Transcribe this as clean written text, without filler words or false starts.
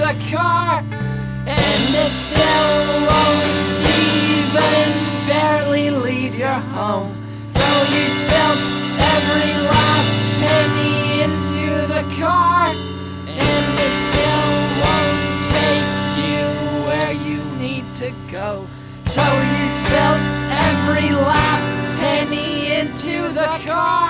the car, and it still won't even barely leave your home. So you spilled every last penny into the car, and it still won't take you where you need to go. So you spilled every last penny into the car,